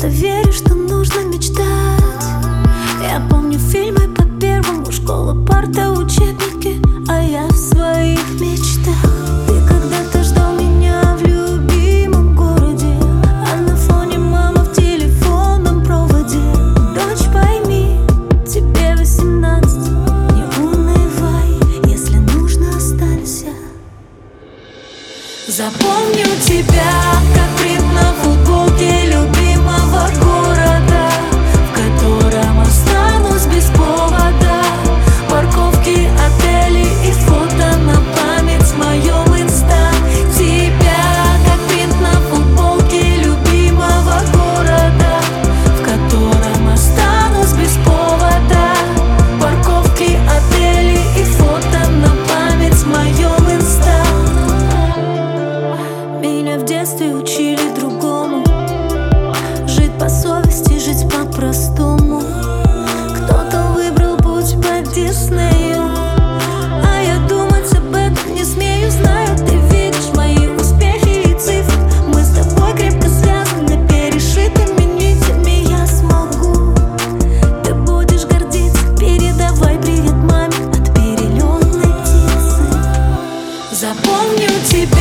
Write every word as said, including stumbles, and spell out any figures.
просто верю, что нужно мечтать. Я помню фильмы по первому, школа, парта, учебники, а я в своих мечтах. Ты когда-то ждал меня в любимом городе, а на фоне мама в телефонном проводе. Дочь, пойми, тебе восемнадцать, не унывай, если нужно, останься. Запомню тебя, как принт на футболке любимого города, в котором останусь без повода. Парковки, отели и фото на память в моем инста. Тебя, как принт на футболке любимого города, в котором останусь без повода. Парковки, отели и фото на память в моем инста. Меня в детстве учили другому, жить по совести, жить по-простому. Кто-то выбрал путь по Диснею, а я думать об этом не смею. Знаю, ты видишь мои успехи и цифры. Мы с тобой крепко связаны перешитыми нитями. Я смогу, ты будешь гордиться. Передавай привет маме от перелетной птицы. Запомню тебя.